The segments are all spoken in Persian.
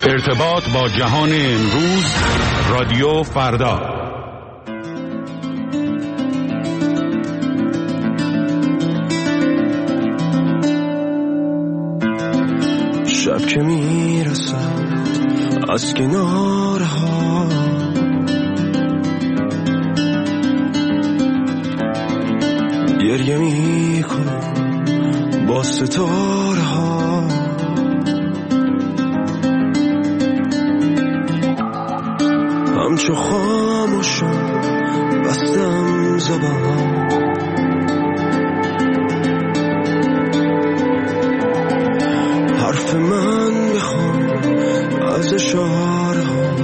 ارتباط با جهان امروز، رادیو فردا. شب که میرسد از کنارها، گریه میکنم با ستاره ها، همچو خاموشم بستم زبان، حرف من بخوام از اشاره ها.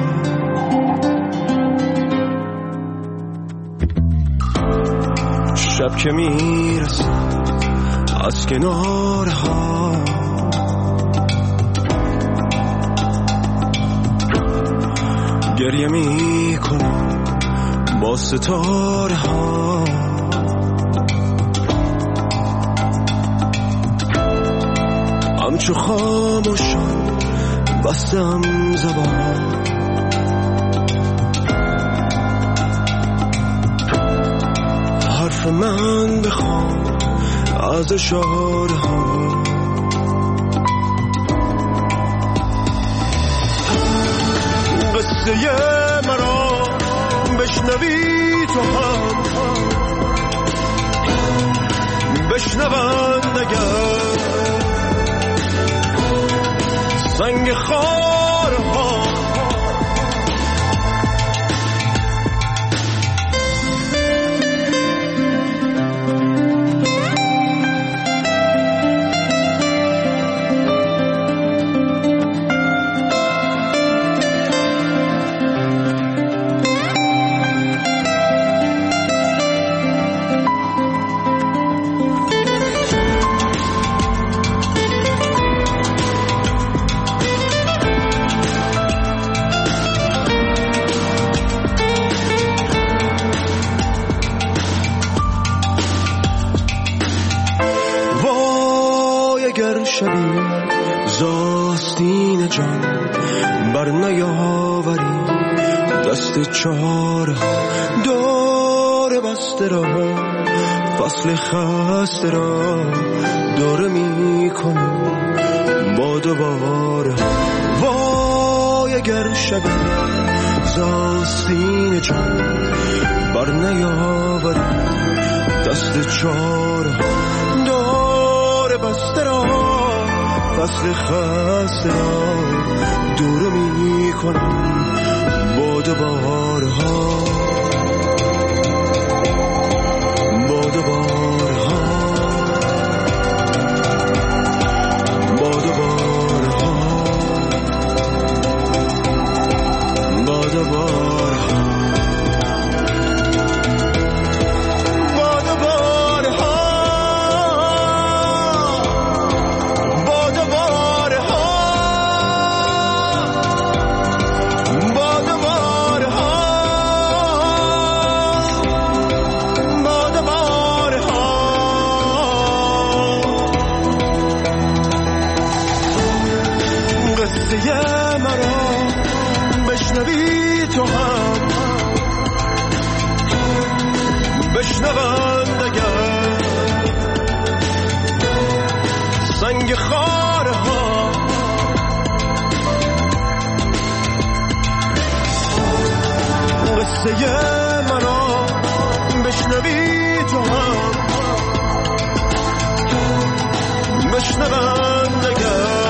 شب که میرسد از کناره ها، گریه میکنم با ستاره ها، همچو خاموشم بستم زبان، حرف من بخوام از اشاره ها. قصه مرا بشنوی تو هم بشنوند اگر سنگ خارها، شبی زاستین جان بر نیاوری دست چاره دور بسته را، فصل خسته را دوره می کنم با دوباره. وای اگر شبی زاستین جان بر نیاوری دست چاره دور بسته را، فصل خسته را دور می کنم با دوباره ها، با دوباره ها، با دوباره ها، با دوباره ها. بشنوند اگر سنگ خاره ها، قصه منو بشنوی تو هم بشنوند اگر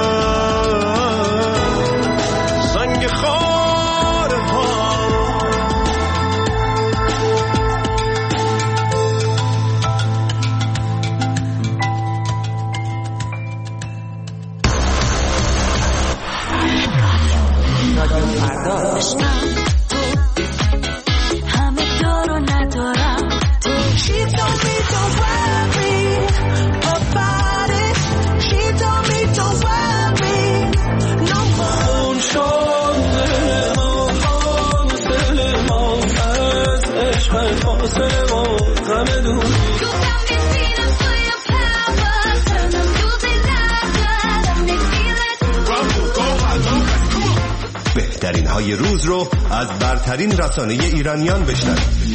سنگ خاره ها. بهترین های روز رو از برترین رسانه ایرانیان بشنوید.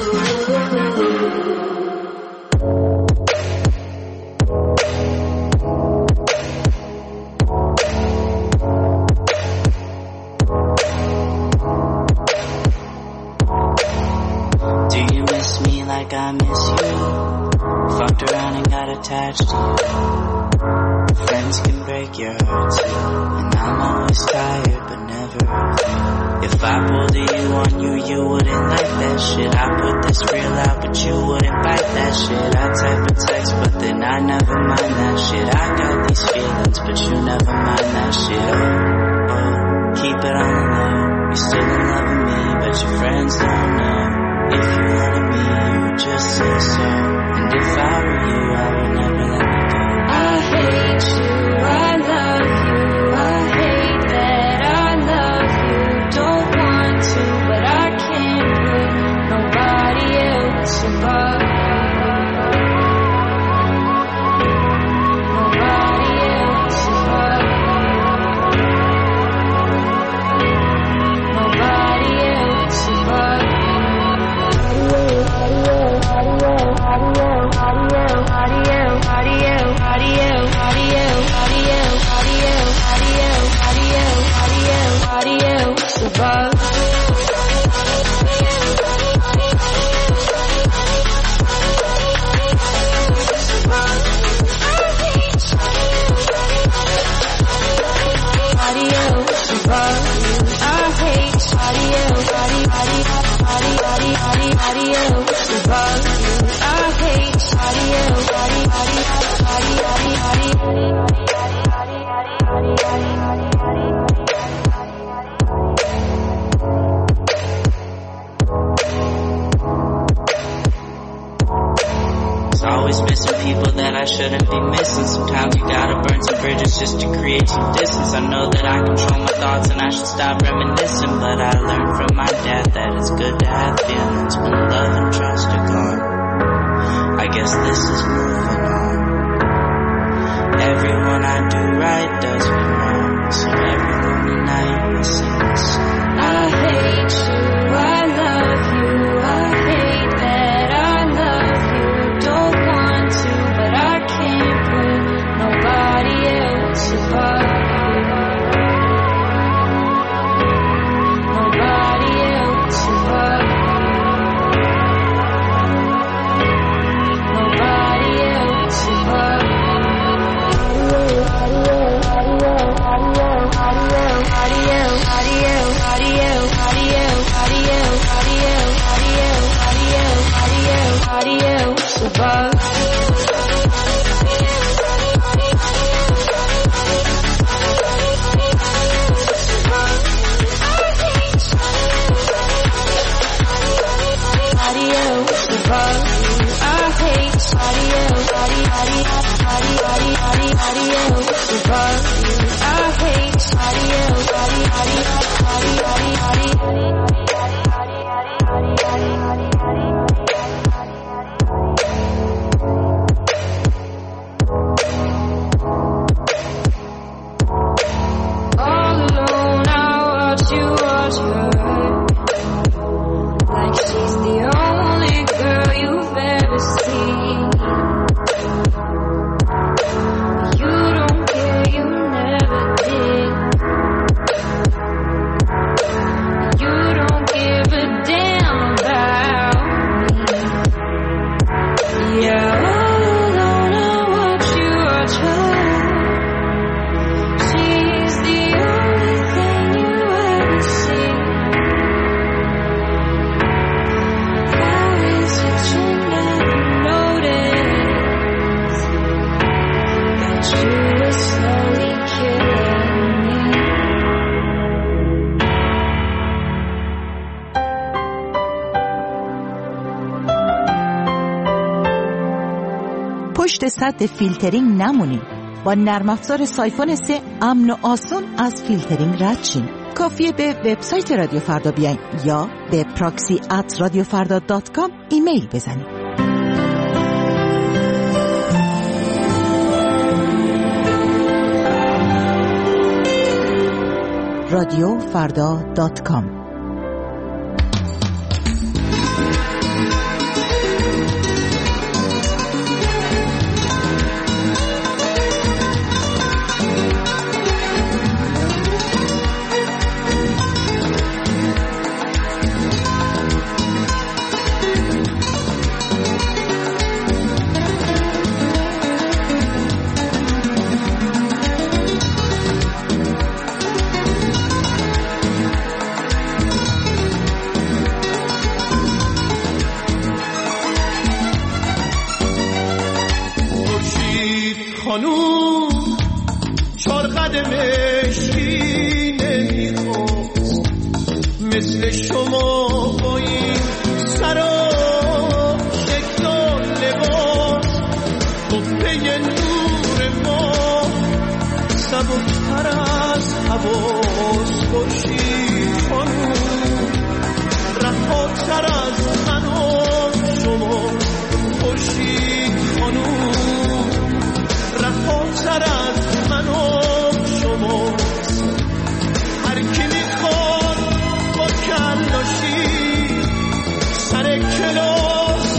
Like I miss you. Fucked around and got attached to you. Friends can break your heart too. And I'm always tired but never of you. If I pulled a you on you, you wouldn't like that shit. I put this real out but you wouldn't bite that shit. I type a text but then I never mind that shit. I got these feelings but you never mind that shit. Oh, keep it on the low. You're still in love with me but your friends don't know. If you wanted me, you would just say so. And if I were you, I would never let you go. I hate you, I love you. I hate that I love you. Don't want to, but I can't put nobody else above. Nobody else above. Nobody else above. Always missing people that I shouldn't be missing. Sometimes you gotta burn some bridges just to create some distance. I know that I control my thoughts and I should stop reminiscing, but I learned from my dad that it's good to have feelings when love and trust are gone. I guess this is moving on. Everyone I do right does me wrong, so every lonely night I sing this song. I hate you, I love you, I hate that I love you. Don't want to, but I can't put nobody else above. Nobody else above. Nobody else above. پشت سد فیلترینگ نمونید. با نرم افزار سایفون 3 امن و آسون از فیلترینگ رد شین. کافیه به وبسایت رادیو فردا بیاین یا به proxy@radiofarda.com ایمیل بزنید. radiofrda.com. خانوم چار قدم مشکی نمیخواست مثل شما با این سر و شکل و لباس قبه نور ما سبکتر از حواس باشی خانوم رهاتر از من و شما باشی خانوم رهاتر از من و شماست هر کی میخواد با کلاشی سر کلاس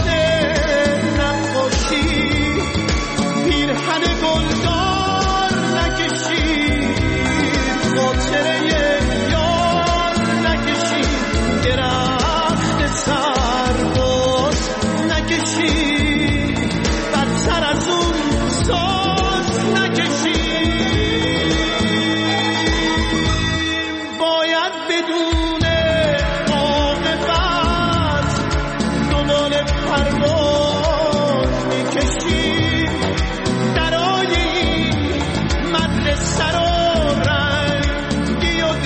نقاشی پیرهن گلدار نکشید خاطره یار نکشید درخت سرباز نکشید بدتر از اون ساز باید بدون عاقبت دنبال پرواز میکشیم درای این مدرسه رو رنگی و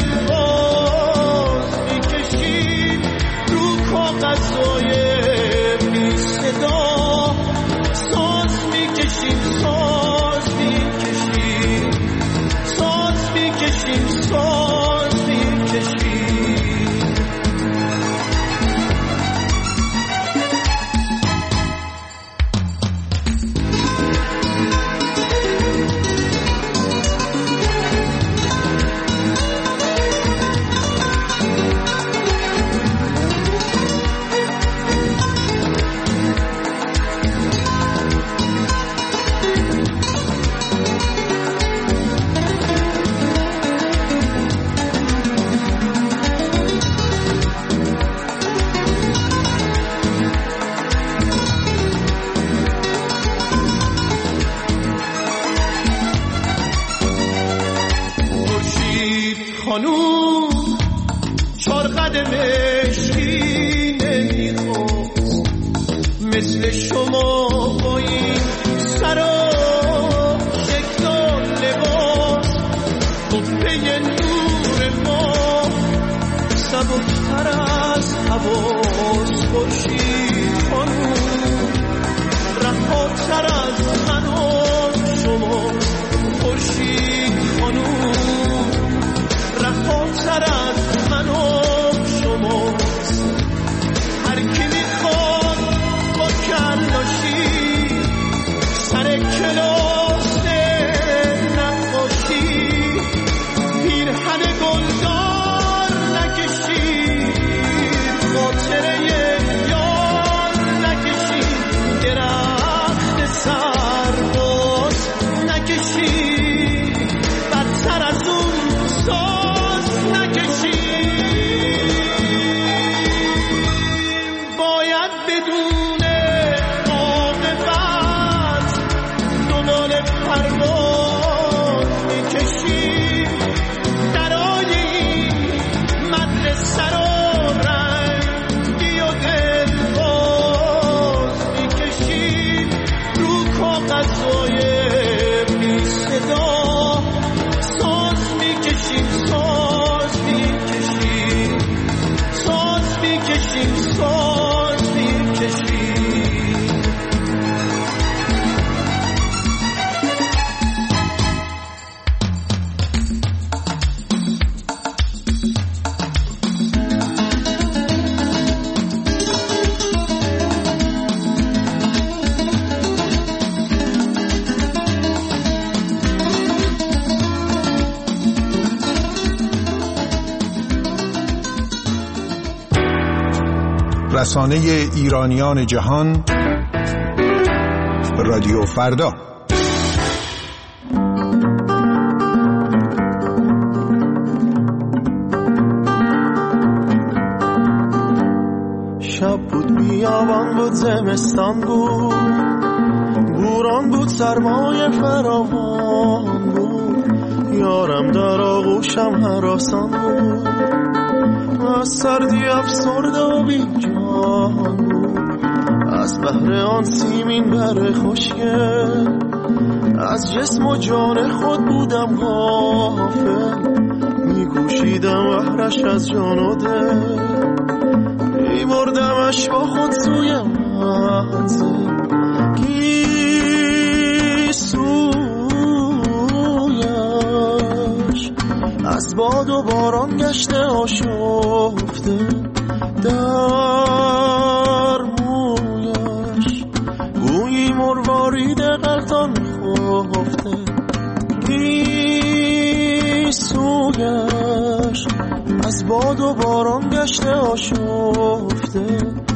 دلباز میکشیم رو کاغذهای بی صدا ساز میکشیم ساز میکشیم ساز میکشیم ساز میکشیم خانوم چار قدم مشکی نمیخواست مثل شما با این سر و شکل و لباس قبه نور ما سبکتر از حواس باشی خانوم رهاتر از من و شما باشی خانوم رهاتر از من و شماست هر کی میخواد با کلاشی سر کلاس نقاشی پیرهن گلدار نکشید خاطره یار نکشید درخت سرباز نکشید بدتر از اون ساز باید بدون عاقبت دنبال پرواز میکشیم درای این مدرسه رو رنگی و دلباز میکشیم رو کاغذهای بی صدا ساز میکشیم رسانه ایرانیان جهان، رادیو فردا. شب بود، بیابان بود، زمستان بود، بوران بود، سرمای فراوان بود، یارم در آغوشم هراسان بود، از سردی افسرده و بیجان بود، از بحر آن سیمین بر خشکه، از جسم و جان خود بودم غافل، میگوشیدم بحرش از جان و دل، میبردمش با خود سوی منزل، کی سویش از باد و باران گشته آشفته، در مویش گویی مروارید غلطان خفته، کی سویش از باد و باران گشته آشفته،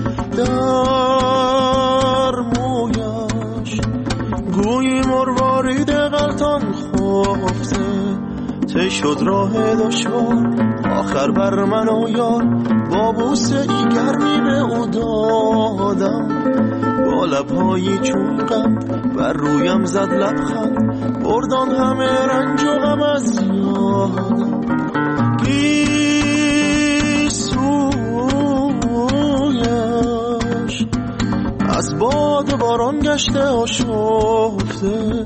در مویش گویی مروارید غلطان خفته، تی شد راه دشوار آخر بر من و یار، با بوسه ای گرمی به او دادم، با لبهایی چون غم بر رویم زد لبخند، بردان همه رنج و غم از یادم، کی سویش از باد باران گشته آشفته،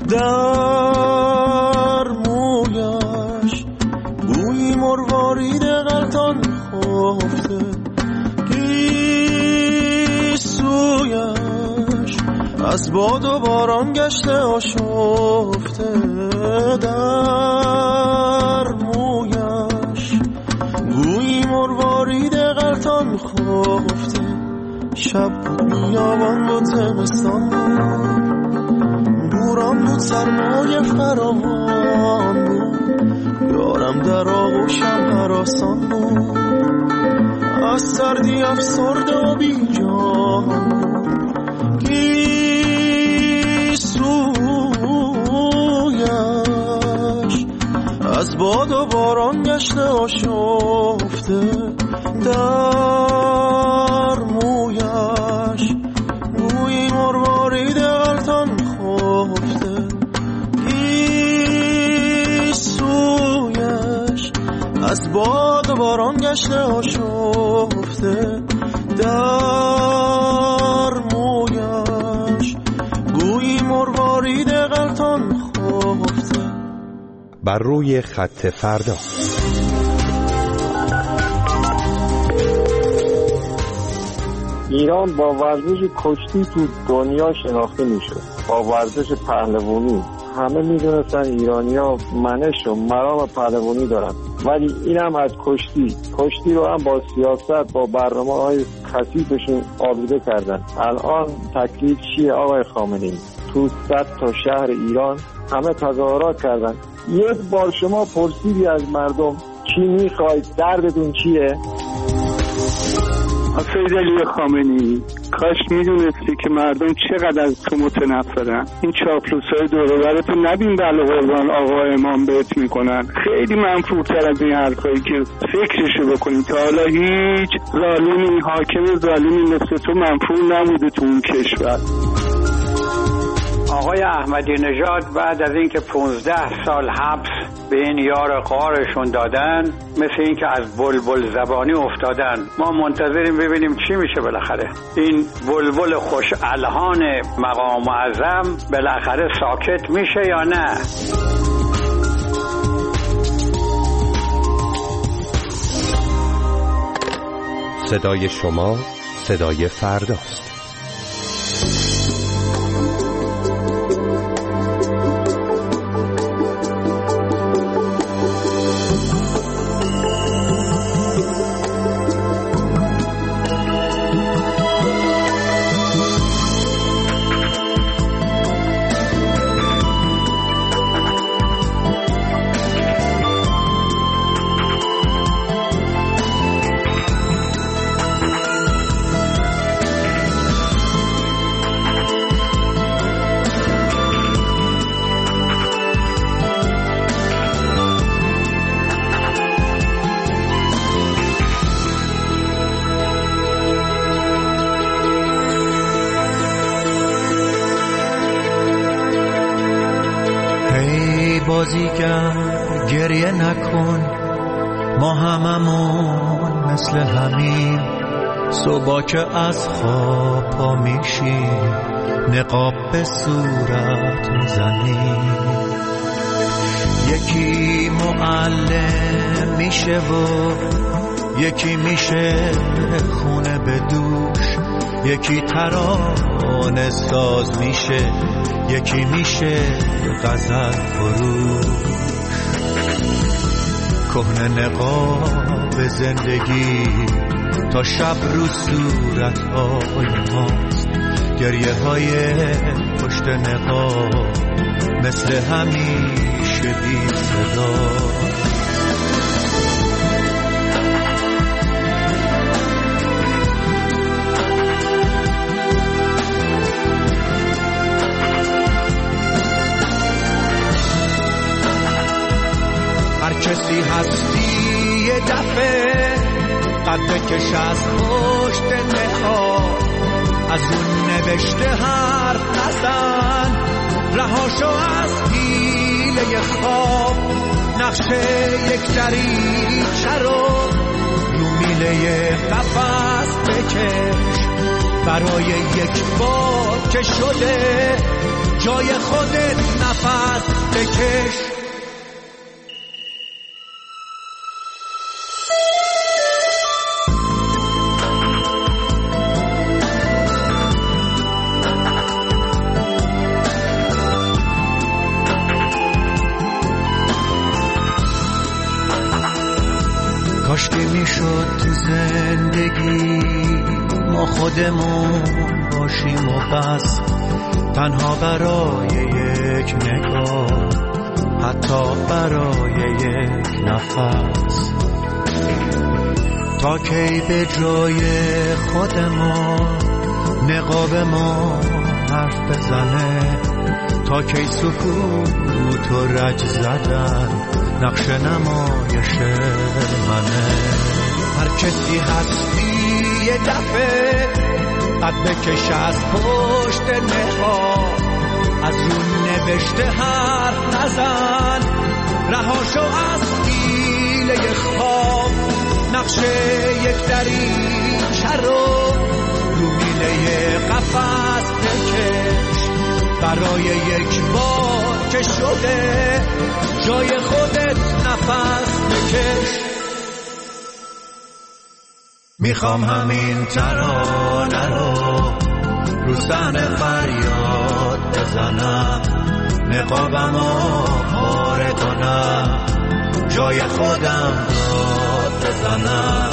در مویش گویی مروارید غلطان خفته، کی سویش از باد و باران گشته آشفته، در مویش گویی مروارید غلطان خفته. شب بود، بیابان بود، زمستان بود، بوران بود، سرمای فراوان بود، یارم در آغوشم هراسان بود، از سردی افسرده و بیجان بود، کی سویش از باد و باران گشته آشفته، در مویش گویی مروارید غلطان خفته، کی سویش از باد و باران گشته آشفته، در مویش گویی مروارید غلطان خفته. بر روی خط فردا. ایران با ورزش کشتی تو دنیا شناخته میشه، با ورزش پهلوانی. همه میدونستن ایرانی‌ها منش و مرام پهلوانی دارن، ولی اینم از کشتی رو هم با سیاست، با برنامه‌های کثیفشون آلوده کردن. الان تکلیف چیه آقای خامنه‌ای؟ تو 100 تا شهر ایران همه تظاهرات کردن. یک بار شما پرسیدی از مردم چی میخواید، دردتون چیه؟ سید علی خامنه‌ای، کاش میدونستی که مردم چقدر از تو متنفرن. این چاپلوسای دور و برتون نبین بله قربان آقا امام بهت میکنن. خیلی منفورتر از این حرفایی که فکرشو بکنی. تا حالا هیچ ظالمی، حاکم ظالمی مثل تو منفور نبوده تو اون کشور. آقای احمدی نژاد بعد از اینکه 15 سال حبس به این یار غارشون دادن، مثل اینکه از بلبل زبانی افتادن. ما منتظریم ببینیم چی میشه بالاخره. این بلبل خوش الحان مقام معظم بالاخره ساکت میشه یا نه؟ صدای شما صدای فرداست. گریه نکن، ما هممون مثل همین، صبح که از خواب پا میشیم نقاب به صورت میزنیم. یکی معلم میشه و یکی میشه خونه به دوش، یکی ترانه ساز میشه، یکی میشه غزل فروش. کهنه نقاب زندگی تا شب رو صورت‌های ماست، گریه های پشت نقاب مثل همیشه بی صدا. هر کسی هستی یه دفعه قد بکش از پشت نقاب، از اون نوشته حرف نزن، رهاشو از حیله خواب. نقشه یک دریچه رو میله قفس بکش، برای یک بار که شده جای خودت نفس بکش. کاشکی میشد تو زندگی ما خودمون باشیم و بس، تنها برای یک نگاه، حتی برای یک نفس. تا کی به جای خودمون نقاب ما حرف بزنه، تا کی سکوت و رج زدن نقش نمایش منه. هر کسی هستی یه دفعه قد بکش از پشت نقاب، از اون نوشته حرف نزن، رهاشو از حیله خواب. نقشه یک دریچه رو میله قفس بکش، برای یک بار که شده جای خودت نفس بکش. میخوام همین ترانه رو صحنه فریاد بزنم، نقابمو پاره کنم، جای خودم داد بزنم.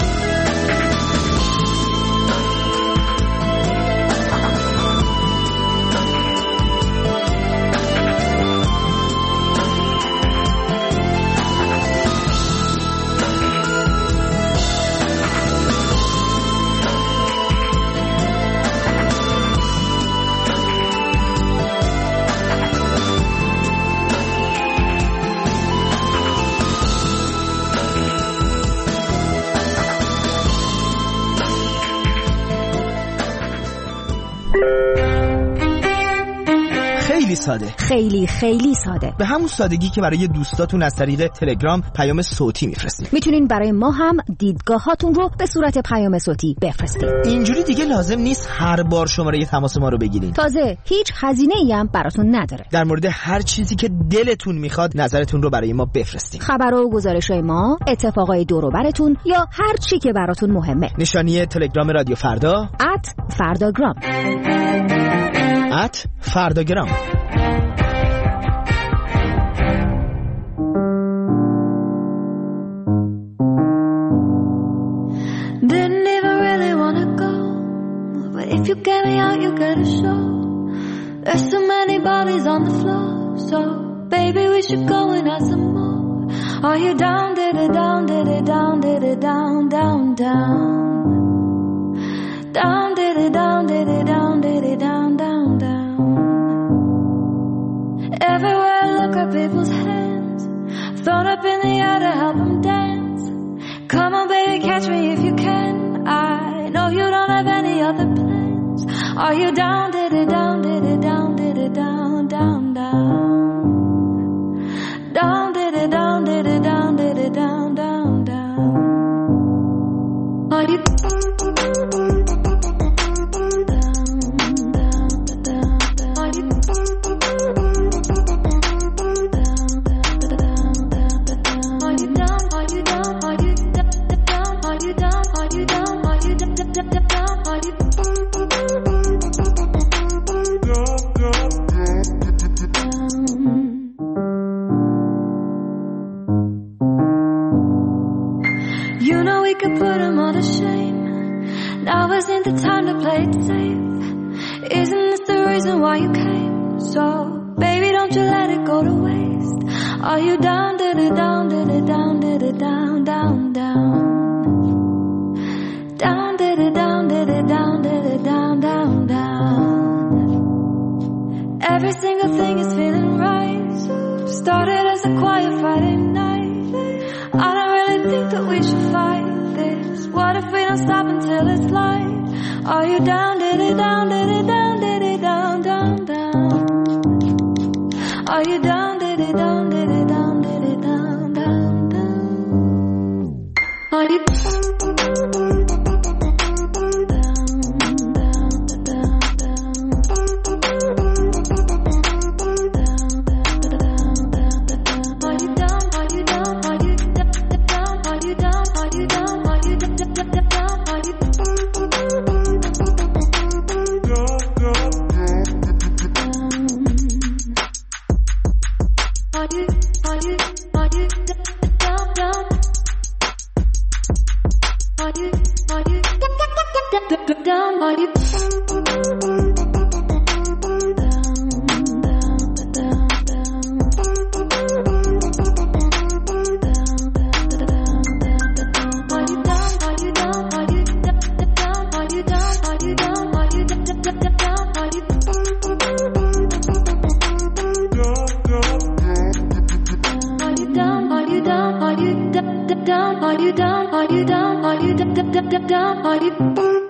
ساده، خیلی ساده، به همون سادگی که برای دوستاتون از طریق تلگرام پیام صوتی میفرستید. میتونین برای ما هم دیدگاهاتون رو به صورت پیام صوتی بفرستید. اینجوری دیگه لازم نیست هر بار شماره تماس ما رو بگیرین. تازه هیچ هزینه‌ای هم براتون نداره. در مورد هر چیزی که دلتون میخواد نظرتون رو برای ما بفرستید. خبر و گزارش‌های ما، اتفاقای دور و براتون یا هر چی که براتون مهمه. نشانی تلگرام رادیو فردا @فرداگرام @فرداگرام. Didn't even really wanna go, but if you get me out, you get a show. There's so many bodies on the floor, so baby we should go and have some more. Are you down, did it down, did it down, did it down, down, down. Down, did it down, did it down, did it down, down, down. Everywhere I look at people's hands, thrown up in the air to help them dance. Come on baby, catch me if you can. I know you don't have any other plans. Are you down, did it down, did it down, did it down, down, down. Down, did it down. You know we could put them all to shame. Now isn't the time to play it safe. Isn't this the reason why you came? So, baby, don't you let it go to waste. Are you down, did it down, did it down, did it down, down, down. Down, did it down, did it down, did it down, down, down. Every single thing is feeling right. Started as a quiet Friday night. I don't really think that we should fight this. What if we don't stop until it's light? Are you down, did it down, did it down, did it down, down, down. Are you down, did it down, did it down, did it down, down, down. Are you down, are you down, are you down, are you down, are you down, are you